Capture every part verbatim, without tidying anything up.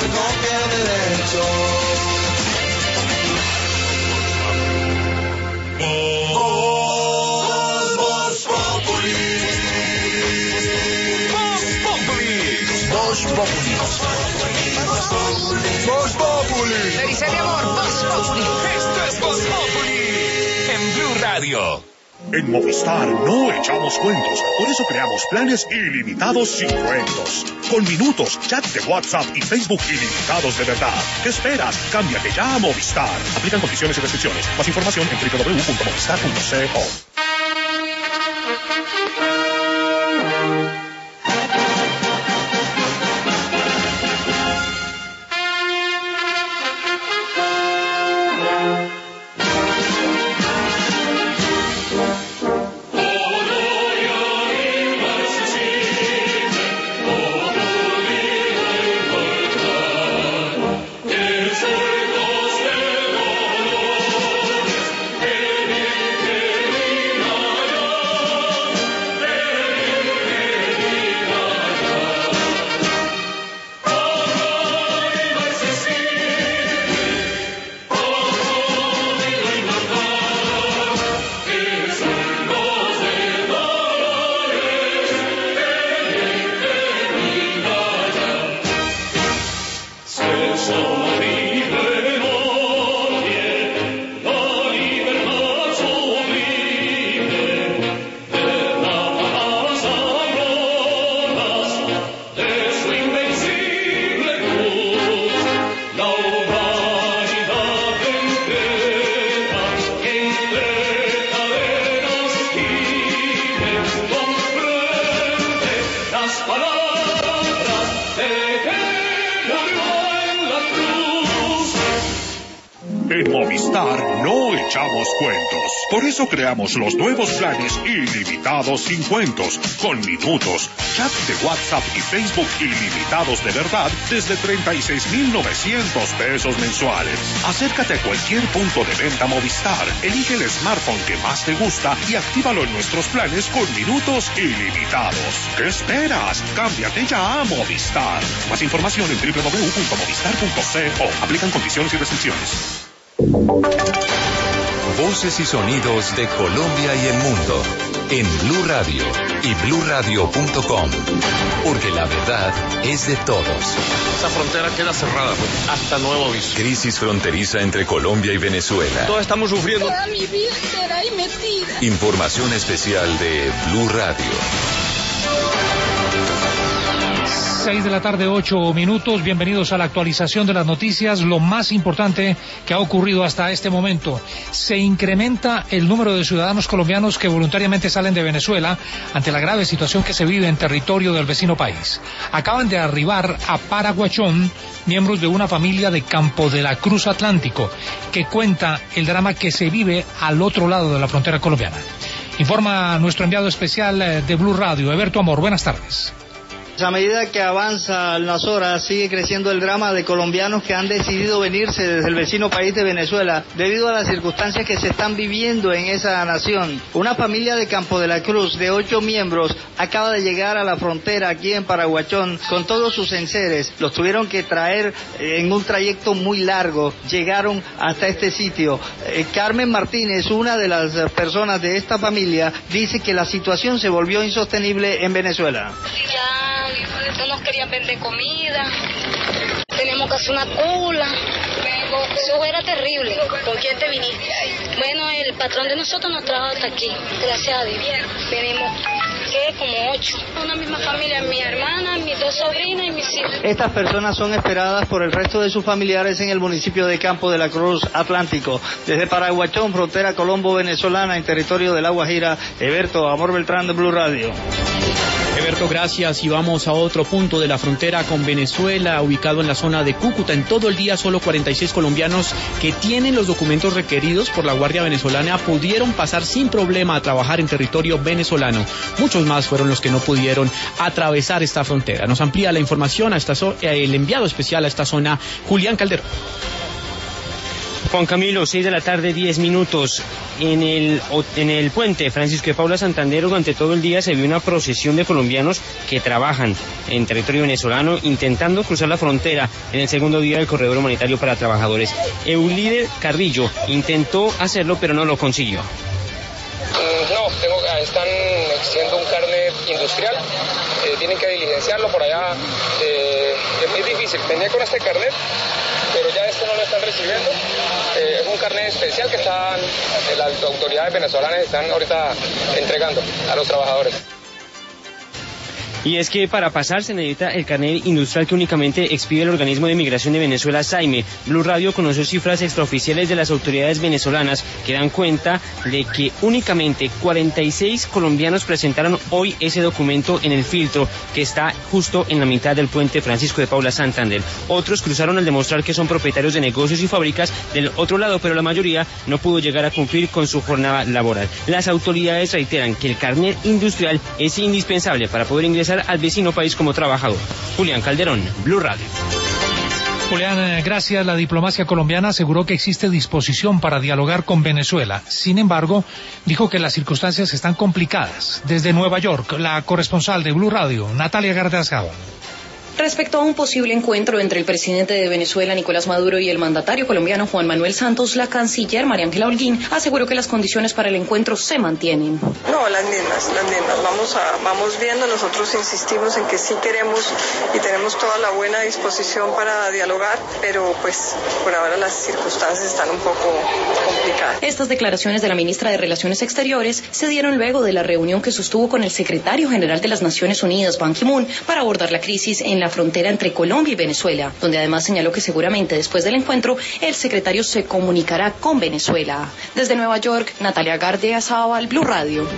no tiene derecho. Voz, Voz Populi. Voz Populi. Voz Populi. Voz Populi. Le dice mi amor, Voz Populi. Esto es Voz Populi en Blue Radio. En Movistar no echamos cuentos, por eso creamos planes ilimitados sin cuentos. Con minutos, chat de WhatsApp y Facebook ilimitados de verdad. ¿Qué esperas? Cámbiate ya a Movistar. Aplican condiciones y restricciones. Más información en doble u doble u doble u punto movistar punto co. En Movistar no echamos cuentos. Por eso creamos los nuevos planes ilimitados sin cuentos, con minutos, chat de WhatsApp y Facebook ilimitados de verdad desde treinta y seis mil novecientos pesos mensuales. Acércate a cualquier punto de venta Movistar, elige el smartphone que más te gusta y actívalo en nuestros planes con minutos ilimitados. ¿Qué esperas? Cámbiate ya a Movistar. Más información en doble u doble u doble u punto movistar punto co. Aplican condiciones y restricciones. Voces y sonidos de Colombia y el mundo en Blue Radio y blue radio punto com, porque la verdad es de todos. Esa frontera queda cerrada hasta nuevo aviso. Crisis fronteriza entre Colombia y Venezuela. Todos estamos sufriendo. Toda mi vida entera ahí metida. Información especial de Blue Radio. seis de la tarde, ocho minutos. Bienvenidos a la actualización de las noticias. Lo más importante que ha ocurrido hasta este momento: se incrementa el número de ciudadanos colombianos que voluntariamente salen de Venezuela ante la grave situación que se vive en territorio del vecino país. Acaban de arribar a Paraguachón miembros de una familia de Campo de la Cruz Atlántico, que cuenta el drama que se vive al otro lado de la frontera colombiana. Informa nuestro enviado especial de Blue Radio, Eberto Amor. Buenas tardes. A medida que avanzan las horas, sigue creciendo el drama de colombianos que han decidido venirse desde el vecino país de Venezuela debido a las circunstancias que se están viviendo en esa nación. Una familia de Campo de la Cruz de ocho miembros acaba de llegar a la frontera aquí en Paraguachón con todos sus enseres. Los tuvieron que traer en un trayecto muy largo. Llegaron hasta este sitio. Eh, Carmen Martínez, una de las personas de esta familia, dice que la situación se volvió insostenible en Venezuela. Ya no nos querían vender comida, tenemos que hacer una cola, eso era terrible. ¿Con quién te viniste? Bueno, el patrón de nosotros nos trajo hasta aquí, gracias a Dios. Venimos, ¿qué? Como ocho. Una misma familia, mi hermana, mis dos sobrinas y mis hijos. Estas personas son esperadas por el resto de sus familiares en el municipio de Campo de la Cruz Atlántico. Desde Paraguachón, frontera colombo-venezolana, en territorio de La Guajira, Eberto Amor Beltrán de Blue Radio. Eberto, gracias. Y vamos a otro punto de la frontera con Venezuela, ubicado en la zona de Cúcuta. En todo el día, solo cuarenta y seis colombianos que tienen los documentos requeridos por la Guardia Venezolana pudieron pasar sin problema a trabajar en territorio venezolano. Muchos más fueron los que no pudieron atravesar esta frontera. Nos amplía la información a esta so- el enviado especial a esta zona, Julián Calderón. Juan Camilo, seis de la tarde, diez minutos. En el, en el puente Francisco de Paula Santander, durante todo el día se vio una procesión de colombianos que trabajan en territorio venezolano intentando cruzar la frontera en el segundo día del corredor humanitario para trabajadores. El líder Carrillo intentó hacerlo, pero no lo consiguió. No, tengo, están exigiendo un carnet industrial, eh, tienen que diligenciarlo por allá, eh, es, es difícil, venía con este carnet, pero ya este no lo están recibiendo, eh, es un carnet especial que están, eh, las autoridades venezolanas están ahorita entregando a los trabajadores. Y es que para pasar se necesita el carnet industrial que únicamente expide el organismo de migración de Venezuela, SAIME. Blue Radio conoció cifras extraoficiales de las autoridades venezolanas que dan cuenta de que únicamente cuarenta y seis colombianos presentaron hoy ese documento en el filtro que está justo en la mitad del puente Francisco de Paula Santander. Otros cruzaron al demostrar que son propietarios de negocios y fábricas del otro lado, pero la mayoría no pudo llegar a cumplir con su jornada laboral. Las autoridades reiteran que el carnet industrial es indispensable para poder ingresar al vecino país como trabajador. Julián Calderón, Blue Radio. Julián, gracias. La diplomacia colombiana aseguró que existe disposición para dialogar con Venezuela. Sin embargo, dijo que las circunstancias están complicadas. Desde Nueva York, la corresponsal de Blue Radio, Natalia Gardiazabal. Respecto a un posible encuentro entre el presidente de Venezuela, Nicolás Maduro, y el mandatario colombiano, Juan Manuel Santos, la canciller María Ángela Holguín aseguró que las condiciones para el encuentro se mantienen. No, las mismas, las mismas. Vamos, a, vamos viendo, nosotros insistimos en que sí queremos y tenemos toda la buena disposición para dialogar, pero pues por ahora las circunstancias están un poco complicadas. Estas declaraciones de la ministra de Relaciones Exteriores se dieron luego de la reunión que sostuvo con el secretario general de las Naciones Unidas, Ban Ki-moon, para abordar la crisis en la la frontera entre Colombia y Venezuela, donde además señaló que seguramente después del encuentro el secretario se comunicará con Venezuela. Desde Nueva York, Natalia Gardiazabal, Blue Radio.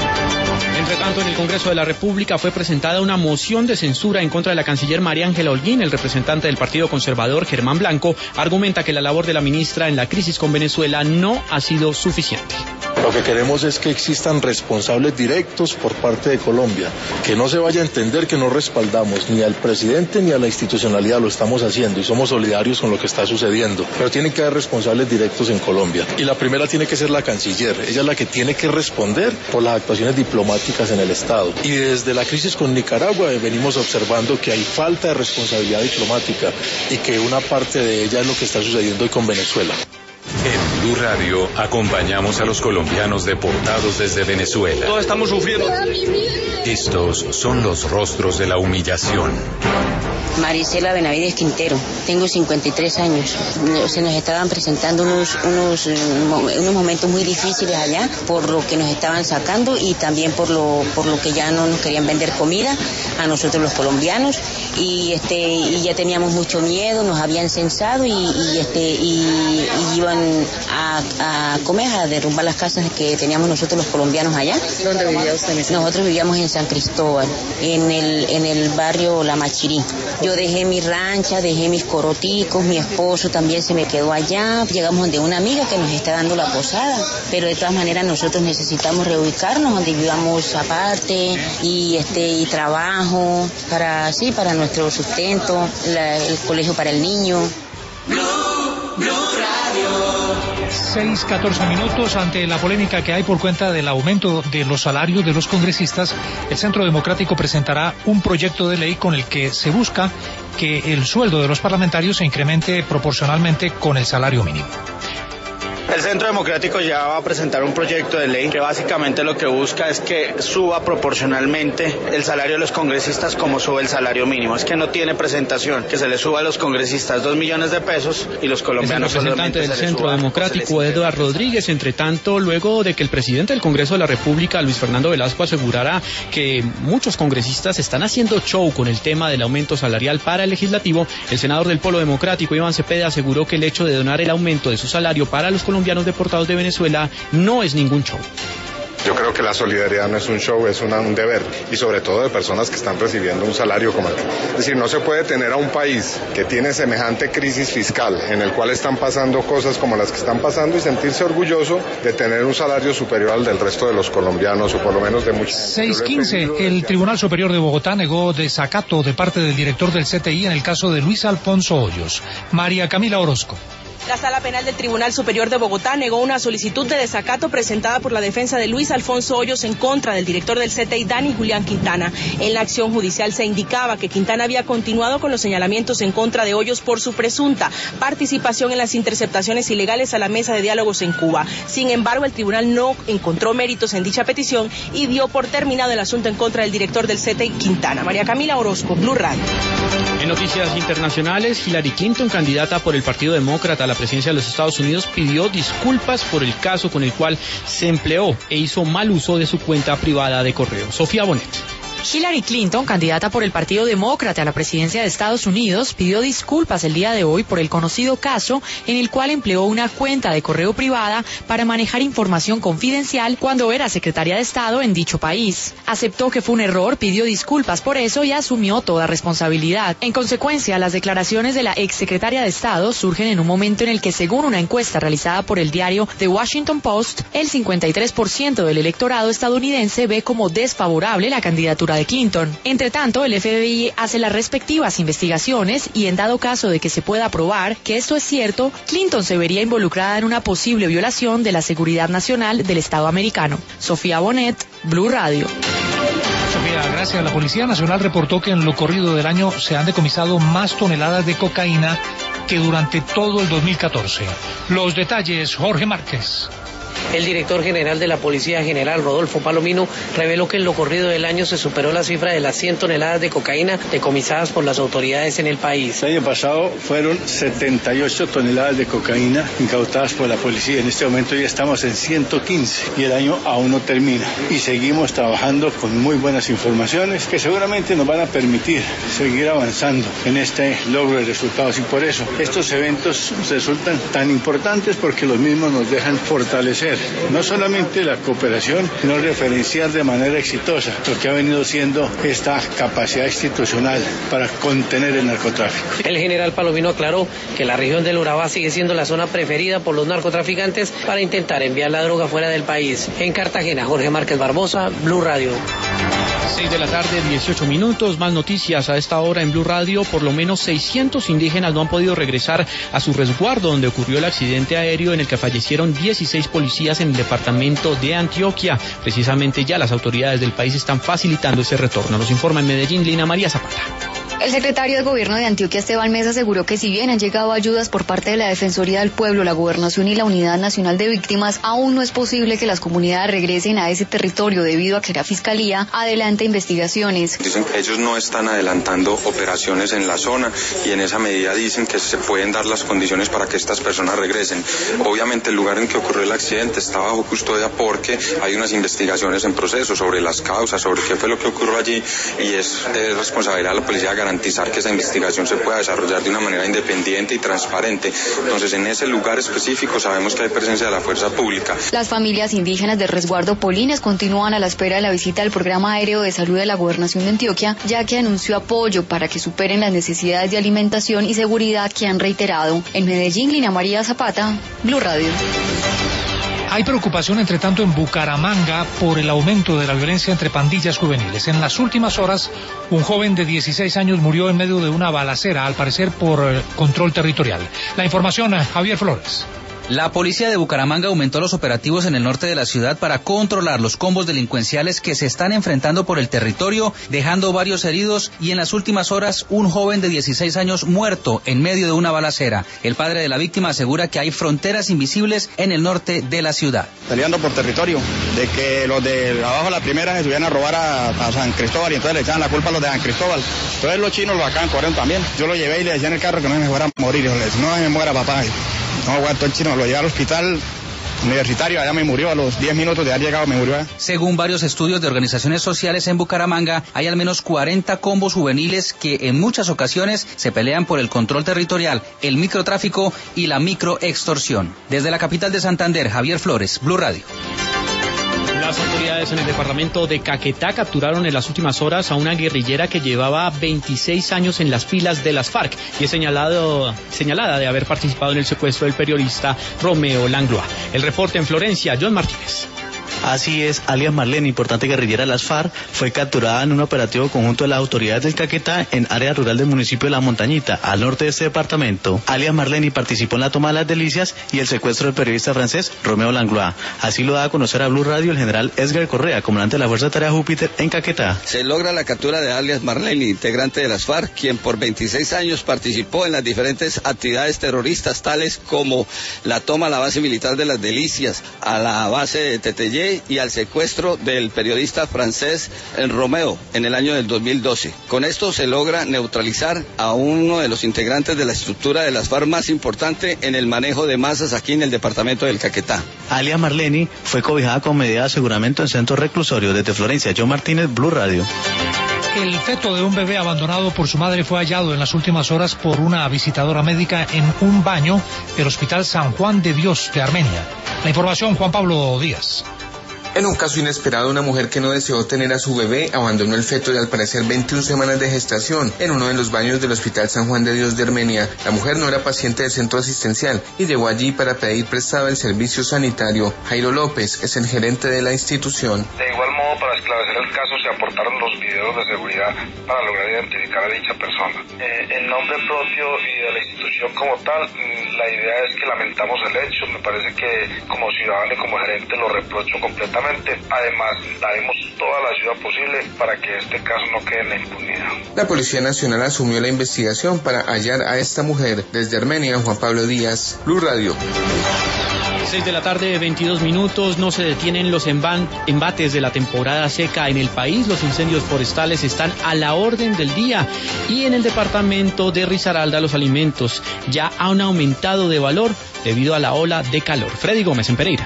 Entre tanto, en el Congreso de la República fue presentada una moción de censura en contra de la canciller María Ángela Holguín. El representante del Partido Conservador, Germán Blanco, argumenta que la labor de la ministra en la crisis con Venezuela no ha sido suficiente. Lo que queremos es que existan responsables directos por parte de Colombia, que no se vaya a entender que no respaldamos ni al presidente ni a la institucionalidad, lo estamos haciendo y somos solidarios con lo que está sucediendo, pero tienen que haber responsables directos en Colombia. Y la primera tiene que ser la canciller, ella es la que tiene que responder por las actuaciones diplomáticas en el Estado. Y desde la crisis con Nicaragua venimos observando que hay falta de responsabilidad diplomática y que una parte de ella es lo que está sucediendo hoy con Venezuela. En Blue Radio acompañamos a los colombianos deportados desde Venezuela. Todos estamos sufriendo. Estos son los rostros de la humillación. Maricela Benavides Quintero, tengo cincuenta y tres años. Se nos estaban presentando unos, unos, unos momentos muy difíciles allá por lo que nos estaban sacando y también por lo, por lo que ya no nos querían vender comida a nosotros los colombianos y este y ya teníamos mucho miedo, nos habían censado y, y este y, y iban a, a comer, a derrumbar las casas que teníamos nosotros los colombianos allá. ¿Dónde vivía usted? Nosotros vivíamos en San Cristóbal, en el en el barrio La Machirí. Yo dejé mi rancha, dejé mis coroticos, mi esposo también se me quedó allá. Llegamos donde una amiga que nos está dando la posada, pero de todas maneras nosotros necesitamos reubicarnos donde vivamos aparte y este y trabajo para sí para nuestro sustento, la, el colegio para el niño. Blue, Blue Radio. seis catorce minutos. Ante la polémica que hay por cuenta del aumento de los salarios de los congresistas, el Centro Democrático presentará un proyecto de ley con el que se busca que el sueldo de los parlamentarios se incremente proporcionalmente con el salario mínimo. El Centro Democrático ya va a presentar un proyecto de ley que básicamente lo que busca es que suba proporcionalmente el salario de los congresistas como sube el salario mínimo. Es que no tiene presentación, que se le suba a los congresistas dos millones de pesos y los colombianos es el representante del Centro Democrático, Eduardo Rodríguez. Entre tanto, luego de que el presidente del Congreso de la República, Luis Fernando Velasco, asegurara que muchos congresistas están haciendo show con el tema del aumento salarial para el legislativo, el senador del Polo Democrático, Iván Cepeda, aseguró que el hecho de donar el aumento de su salario para los colombianos deportados de Venezuela no es ningún show. Yo creo que la solidaridad no es un show, es una, un deber, y sobre todo de personas que están recibiendo un salario como el que... Es decir, no se puede tener a un país que tiene semejante crisis fiscal, en el cual están pasando cosas como las que están pasando, y sentirse orgulloso de tener un salario superior al del resto de los colombianos, o por lo menos de muchos. seis quince, el Tribunal Superior de Bogotá negó desacato de parte del director del C T I en el caso de Luis Alfonso Hoyos. María Camila Orozco. La Sala Penal del Tribunal Superior de Bogotá negó una solicitud de desacato presentada por la defensa de Luis Alfonso Hoyos en contra del director del C T I, Dani Julián Quintana. En la acción judicial se indicaba que Quintana había continuado con los señalamientos en contra de Hoyos por su presunta participación en las interceptaciones ilegales a la mesa de diálogos en Cuba. Sin embargo, el tribunal no encontró méritos en dicha petición y dio por terminado el asunto en contra del director del C T I, Quintana. María Camila Orozco, Blue Radio. En noticias internacionales, Hillary Clinton, candidata por el Partido Demócrata a la presidencia de los Estados Unidos, pidió disculpas por el caso con el cual se empleó e hizo mal uso de su cuenta privada de correo. Sofía Bonet. Hillary Clinton, candidata por el Partido Demócrata a la presidencia de Estados Unidos, pidió disculpas el día de hoy por el conocido caso en el cual empleó una cuenta de correo privada para manejar información confidencial cuando era secretaria de Estado en dicho país. Aceptó que fue un error, pidió disculpas por eso y asumió toda responsabilidad. En consecuencia, las declaraciones de la exsecretaria de Estado surgen en un momento en el que, según una encuesta realizada por el diario The Washington Post, el cincuenta y tres por ciento del electorado estadounidense ve como desfavorable la candidatura de Clinton. Entre tanto, el F B I hace las respectivas investigaciones y, en dado caso de que se pueda probar que esto es cierto, Clinton se vería involucrada en una posible violación de la seguridad nacional del Estado americano. Sofía Bonet, Blue Radio. Sofía, gracias. La Policía Nacional reportó que en lo corrido del año se han decomisado más toneladas de cocaína que durante todo el dos mil catorce. Los detalles, Jorge Márquez. El director general de la Policía General, Rodolfo Palomino, reveló que en lo corrido del año se superó la cifra de las cien toneladas de cocaína decomisadas por las autoridades en el país. El año pasado fueron setenta y ocho toneladas de cocaína incautadas por la policía. En este momento ya estamos en ciento quince y el año aún no termina. Y seguimos trabajando con muy buenas informaciones que seguramente nos van a permitir seguir avanzando en este logro de resultados. Y por eso estos eventos resultan tan importantes porque los mismos nos dejan fortalecer no solamente la cooperación, sino referenciar de manera exitosa lo que ha venido siendo esta capacidad institucional para contener el narcotráfico. El general Palomino aclaró que la región del Urabá sigue siendo la zona preferida por los narcotraficantes para intentar enviar la droga fuera del país. En Cartagena, Jorge Márquez Barbosa, Blue Radio. seis de la tarde, dieciocho minutos, más noticias a esta hora en Blue Radio. Por lo menos seiscientos indígenas no han podido regresar a su resguardo donde ocurrió el accidente aéreo en el que fallecieron dieciséis policías en el departamento de Antioquia. Precisamente ya las autoridades del país están facilitando ese retorno. Nos informa en Medellín Lina María Zapata. El secretario de Gobierno de Antioquia, Esteban Mesa, aseguró que si bien han llegado ayudas por parte de la Defensoría del Pueblo, la Gobernación y la Unidad Nacional de Víctimas, aún no es posible que las comunidades regresen a ese territorio debido a que la Fiscalía adelanta investigaciones. Dicen que ellos no están adelantando operaciones en la zona y en esa medida dicen que se pueden dar las condiciones para que estas personas regresen. Obviamente el lugar en que ocurrió el accidente está bajo custodia porque hay unas investigaciones en proceso sobre las causas, sobre qué fue lo que ocurrió allí y es de responsabilidad de la policía garantizar que esa investigación se pueda desarrollar de una manera independiente y transparente. Entonces, en ese lugar específico sabemos que hay presencia de la fuerza pública. Las familias indígenas del resguardo Polines continúan a la espera de la visita del Programa Aéreo de Salud de la Gobernación de Antioquia, ya que anunció apoyo para que superen las necesidades de alimentación y seguridad que han reiterado. En Medellín, Lina María Zapata, Blue Radio. Hay preocupación, entre tanto, en Bucaramanga por el aumento de la violencia entre pandillas juveniles. En las últimas horas, un joven de dieciséis años murió en medio de una balacera, al parecer por eh, control territorial. La información, Javier Flores. La policía de Bucaramanga aumentó los operativos en el norte de la ciudad para controlar los combos delincuenciales que se están enfrentando por el territorio, dejando varios heridos y en las últimas horas un joven de dieciséis años muerto en medio de una balacera. El padre de la víctima asegura que hay fronteras invisibles en el norte de la ciudad. Peleando por territorio, de que los de abajo la primera se subían a robar a, a San Cristóbal y entonces le echaban la culpa a los de San Cristóbal. Entonces los chinos lo acaban corriendo también. Yo lo llevé y le decía en el carro que no me fuera a morir. Yo le decía, no me muera papá. No aguanto el chino, lo llevé al hospital universitario, allá me murió a los diez minutos de haber llegado, me murió. Según varios estudios de organizaciones sociales en Bucaramanga, hay al menos cuarenta combos juveniles que en muchas ocasiones se pelean por el control territorial, el microtráfico y la microextorsión. Desde la capital de Santander, Javier Flores, Blue Radio. Las autoridades en el departamento de Caquetá capturaron en las últimas horas a una guerrillera que llevaba veintiséis años en las filas de las FARC y es señalado, señalada de haber participado en el secuestro del periodista Romeo Langlois. El reporte en Florencia, John Martínez. Así es, alias Marlene, importante guerrillera de las FARC, fue capturada en un operativo conjunto de las autoridades del Caquetá en área rural del municipio de La Montañita, al norte de este departamento. Alias Marlene participó en la toma de Las Delicias y el secuestro del periodista francés Romeo Langlois. Así lo da a conocer a Blue Radio el general Edgar Correa, comandante de la Fuerza de Tarea Júpiter en Caquetá. Se logra la captura de alias Marlene, integrante de las FARC, quien por veintiséis años participó en las diferentes actividades terroristas, tales como la toma a la base militar de Las Delicias, a la base de Teteyé y al secuestro del periodista francés Romeo en el año del dos mil doce. Con esto se logra neutralizar a uno de los integrantes de la estructura de las FARC más importante en el manejo de masas aquí en el departamento del Caquetá. Alias Marlene fue cobijada con medida de aseguramiento en centro reclusorio. Desde Florencia, John Martínez, Blue Radio. El feto de un bebé abandonado por su madre fue hallado en las últimas horas por una visitadora médica en un baño del Hospital San Juan de Dios de Armenia. La información, Juan Pablo Díaz. En un caso inesperado, una mujer que no deseó tener a su bebé abandonó el feto de al parecer veintiuna semanas de gestación en uno de los baños del Hospital San Juan de Dios de Armenia. La mujer no era paciente del centro asistencial y llegó allí para pedir prestado el servicio sanitario. Jairo López es el gerente de la institución. De igual modo, para esclarecer el caso, se aportaron los videos de seguridad para lograr identificar a dicha persona. Eh, en nombre propio y de la institución como tal, la idea es que lamentamos el hecho. Me parece que como ciudadano y como gerente lo reprocho completamente. Además, daremos toda la ayuda posible para que este caso no quede en la impunidad. La Policía Nacional asumió la investigación para hallar a esta mujer. Desde Armenia, Juan Pablo Díaz, Blue Radio. seis de la tarde, veintidós minutos. No se detienen los embates de la temporada seca en el país. Los incendios forestales están a la orden del día. Y en el departamento de Risaralda, los alimentos ya han aumentado de valor debido a la ola de calor. Freddy Gómez en Pereira.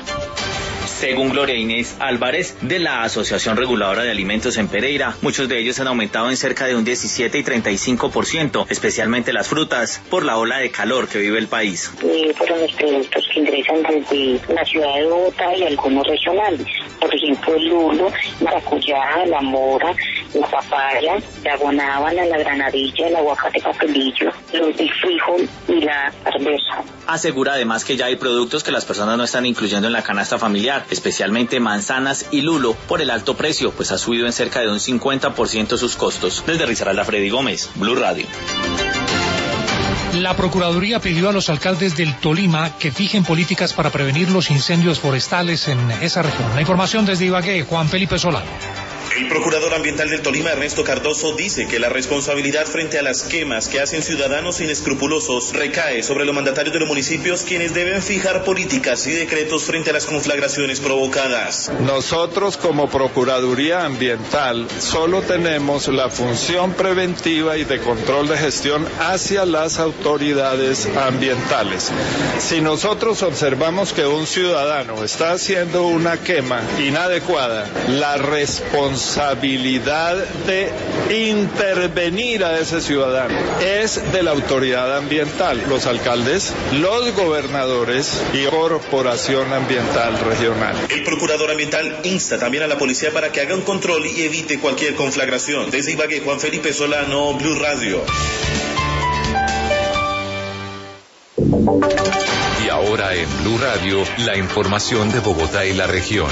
Según Gloria Inés Álvarez, de la Asociación Reguladora de Alimentos en Pereira, muchos de ellos han aumentado en cerca de un diecisiete y treinta y cinco por ciento, especialmente las frutas, por la ola de calor que vive el país. Eh, fueron los productos que ingresan desde la ciudad de Bogotá y algunos regionales. Por ejemplo, el lulo, maracuyá, la mora, la papaya, la guanábana, la granadilla, el aguacate papelillo, los del frijol y la arveja. Asegura además que ya hay productos que las personas no están incluyendo en la canasta familiar, especialmente manzanas y lulo, por el alto precio, pues ha subido en cerca de un cincuenta por ciento sus costos. Desde Risaralda, Freddy Gómez, Blue Radio. La Procuraduría pidió a los alcaldes del Tolima que fijen políticas para prevenir los incendios forestales en esa región. La información desde Ibagué, Juan Felipe Solano. El procurador ambiental del Tolima, Ernesto Cardoso, dice que la responsabilidad frente a las quemas que hacen ciudadanos inescrupulosos recae sobre los mandatarios de los municipios, quienes deben fijar políticas y decretos frente a las conflagraciones provocadas. Nosotros como Procuraduría Ambiental solo tenemos la función preventiva y de control de gestión hacia las autoridades ambientales. Si nosotros observamos que un ciudadano está haciendo una quema inadecuada, la responsabilidad responsabilidad de intervenir a ese ciudadano es de la autoridad ambiental, los alcaldes, los gobernadores y Corporación Ambiental Regional. El procurador ambiental insta también a la policía para que haga un control y evite cualquier conflagración. Desde Ibagué, Juan Felipe Solano, Blue Radio. Y ahora en Blue Radio, la información de Bogotá y la región.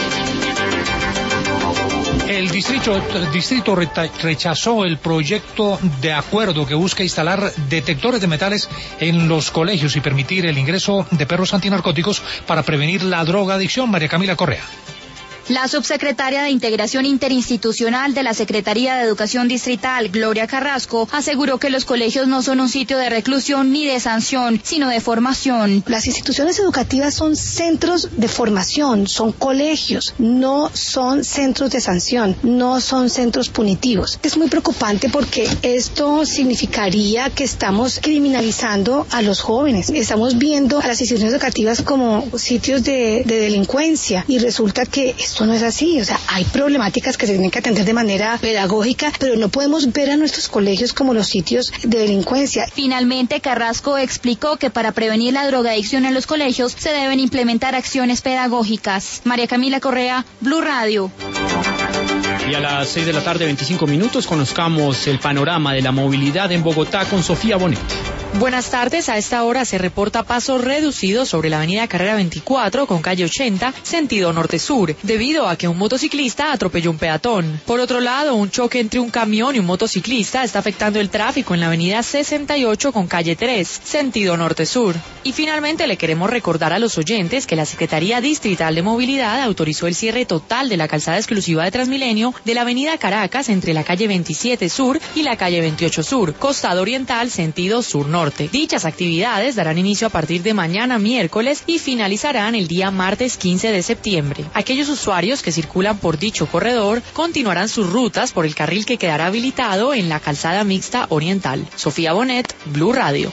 El distrito, el distrito rechazó el proyecto de acuerdo que busca instalar detectores de metales en los colegios y permitir el ingreso de perros antinarcóticos para prevenir la drogadicción. María Camila Correa. La subsecretaria de Integración Interinstitucional de la Secretaría de Educación Distrital, Gloria Carrasco, aseguró que los colegios no son un sitio de reclusión ni de sanción, sino de formación. Las instituciones educativas son centros de formación, son colegios, no son centros de sanción, no son centros punitivos. Es muy preocupante porque esto significaría que estamos criminalizando a los jóvenes. Estamos viendo a las instituciones educativas como sitios de, de delincuencia y resulta que esto no es así. O sea, hay problemáticas que se tienen que atender de manera pedagógica, pero no podemos ver a nuestros colegios como los sitios de delincuencia. Finalmente, Carrasco explicó que para prevenir la drogadicción en los colegios se deben implementar acciones pedagógicas. María Camila Correa, Blue Radio. Y a las seis de la tarde, veinticinco minutos, conozcamos el panorama de la movilidad en Bogotá con Sofía Bonet. Buenas tardes, a esta hora se reporta paso reducido sobre la avenida Carrera veinticuatro con calle ochenta, sentido norte-sur, debido a que un motociclista atropelló un peatón. Por otro lado, un choque entre un camión y un motociclista está afectando el tráfico en la avenida sesenta y ocho con calle tres, sentido norte-sur. Y finalmente le queremos recordar a los oyentes que la Secretaría Distrital de Movilidad autorizó el cierre total de la calzada exclusiva de Transmilenio de la avenida Caracas entre la calle veintisiete sur y la calle veintiocho sur, costado oriental, sentido sur-norte. Dichas actividades darán inicio a partir de mañana miércoles y finalizarán el día martes quince de septiembre. Aquellos usuarios que circulan por dicho corredor continuarán sus rutas por el carril que quedará habilitado en la calzada mixta oriental. Sofía Bonet, Blue Radio.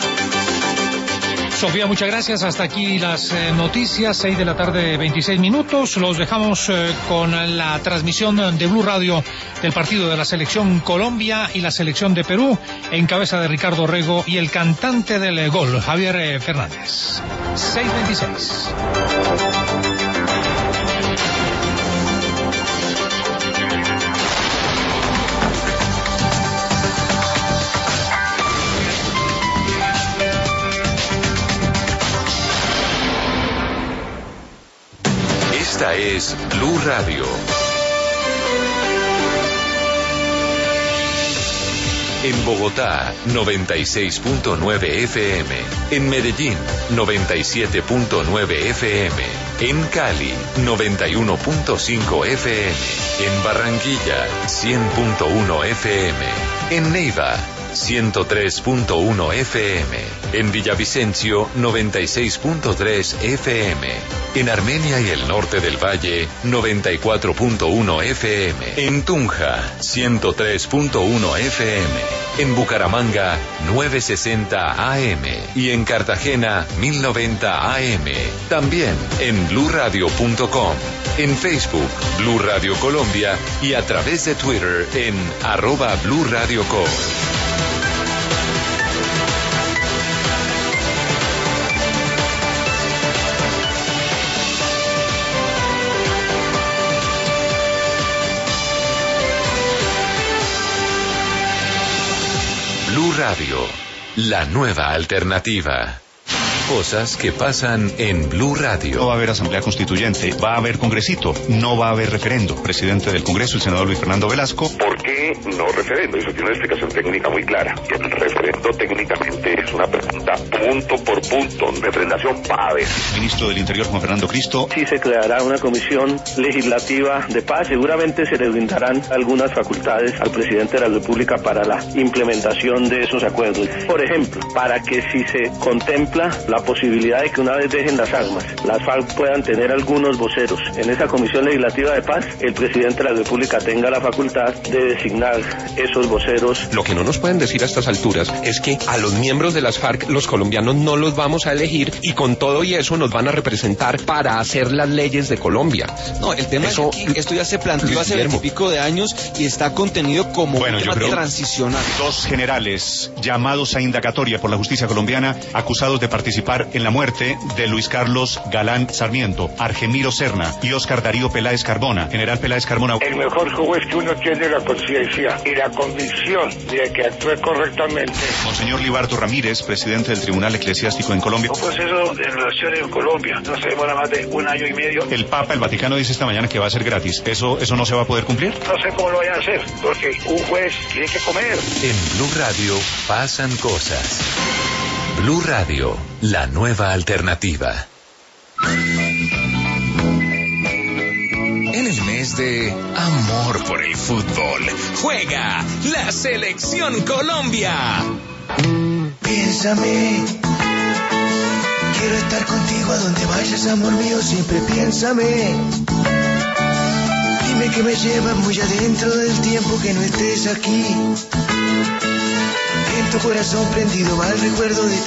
Sofía, muchas gracias. Hasta aquí las eh, noticias, seis de la tarde, veintiséis minutos. Los dejamos eh, con la transmisión de Blue Radio del partido de la Selección Colombia y la Selección de Perú, en cabeza de Ricardo Rego y el cantante del gol, Javier eh, Fernández. seis veintiséis. Esta es Blue Radio. En Bogotá, noventa y seis punto nueve F M. En Medellín, noventa y siete punto nueve F M. En Cali, noventa y uno punto cinco F M. En Barranquilla, cien punto uno F M. En Neiva, ciento tres punto uno F M. En Villavicencio, noventa y seis punto tres F M. En Armenia y el norte del Valle, noventa y cuatro punto uno F M. En Tunja, ciento tres punto uno F M. En Bucaramanga, novecientos sesenta A M. Y en Cartagena, mil noventa A M. También en blue radio punto com. En Facebook, Blue Radio Colombia y a través de Twitter en arroba Blue Radio Co. Blue Radio, la nueva alternativa. Cosas que pasan en Blue Radio. No va a haber asamblea constituyente, va a haber congresito, no va a haber referendo. Presidente del Congreso, el senador Luis Fernando Velasco. ¿Por qué no referendo? Eso tiene una explicación técnica muy clara. El referendo técnicamente es una pregunta punto por punto, referendación para ver. Ministro del Interior, Juan Fernando Cristo. Sí se creará una comisión legislativa de paz. Seguramente se le brindarán algunas facultades al presidente de la República para la implementación de esos acuerdos. Por ejemplo, para que si se contempla la posibilidad de que una vez dejen las armas, las FARC puedan tener algunos voceros en esa Comisión Legislativa de Paz, el presidente de la República tenga la facultad de designar esos voceros. Lo que no nos pueden decir a estas alturas es que a los miembros de las FARC los colombianos no los vamos a elegir y con todo y eso nos van a representar para hacer las leyes de Colombia. No, el tema eso, es que esto ya se planteó hace veintipico de años y está contenido como bueno, un tema transicional. Dos generales llamados a indagatoria por la justicia colombiana, acusados de participar en la muerte de Luis Carlos Galán Sarmiento, Argemiro Serna y Oscar Darío Peláez Carbona. General Peláez Carbona. El mejor juego es que uno tiene la conciencia y la convicción de que actúe correctamente. Monseñor Libardo Ramírez, presidente del Tribunal Eclesiástico en Colombia. Un proceso de relaciones en Colombia no se demora más de un año y medio. El Papa, el Vaticano dice esta mañana que va a ser gratis. ¿Eso, eso no se va a poder cumplir? No sé cómo lo vayan a hacer, porque un juez tiene que comer. En Blue Radio pasan cosas. Blue Radio, la nueva alternativa. En el mes de amor por el fútbol, juega la Selección Colombia. Piénsame, quiero estar contigo a donde vayas, amor mío, siempre piénsame. Dime que me llevas muy adentro del tiempo que no estés aquí. En tu corazón prendido va el recuerdo de